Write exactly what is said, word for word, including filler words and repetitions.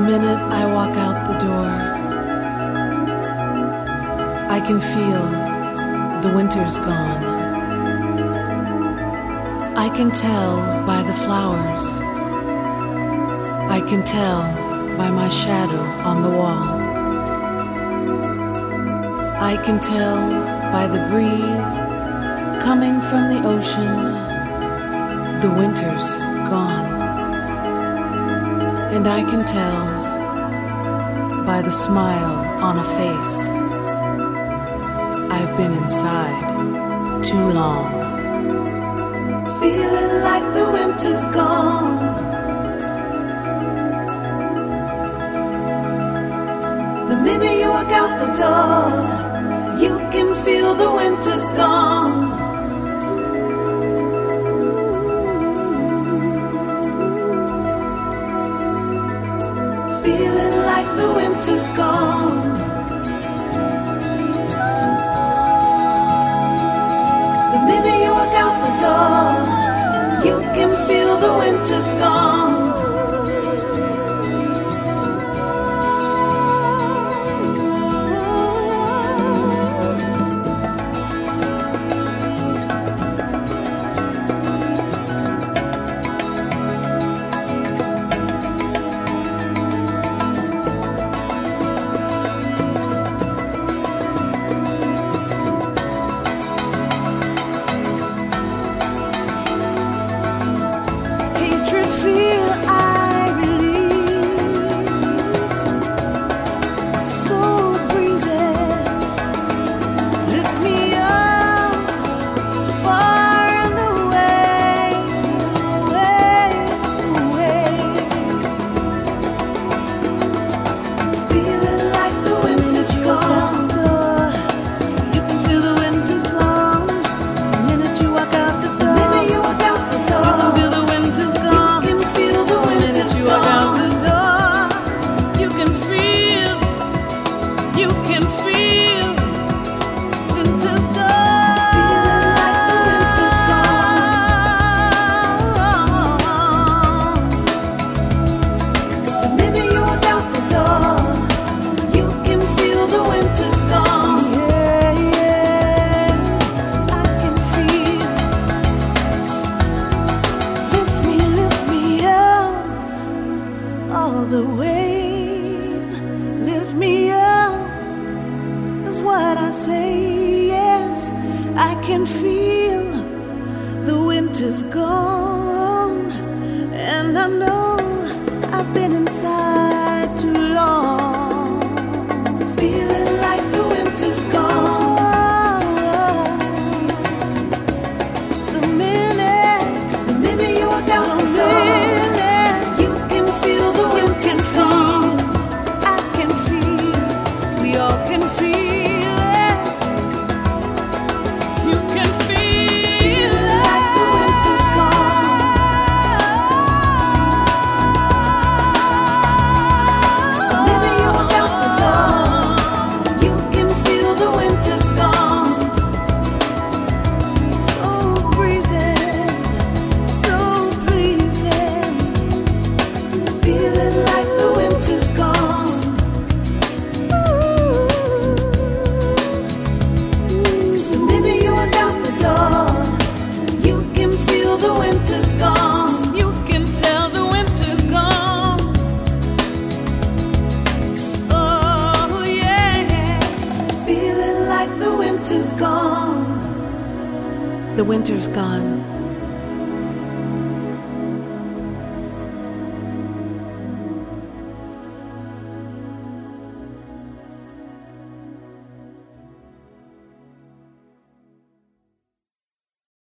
minute I walk out the door, I can feel the winter's gone. I can tell by the flowers, I can tell by my shadow on the wall. I can tell by the breeze coming from the ocean, the winter's gone. And I can tell by the smile on a face, I've been inside too long. Feeling like the winter's gone. The minute you walk out the door, you can feel the winter's gone. Feeling like the winter's gone. The minute you walk out the door, you can feel the winter's gone. The wave, lift me up, is what I say. Yes, I can feel the winter's gone, and I know I've been inside too long. Feeling like the winter's gone. The minute, the minute you walk out the door, it's gone. I can feel, we all can feel it. You can feel it. Like the winter's gone. The minute you walk out the door, you can feel the winter's gone. So breezy, so pleasing. Feeling like the winter's gone. Ooh. The minute you walk out the door, you can feel the winter's gone. You can tell the winter's gone. Oh yeah. Feeling like the winter's gone. The winter's gone.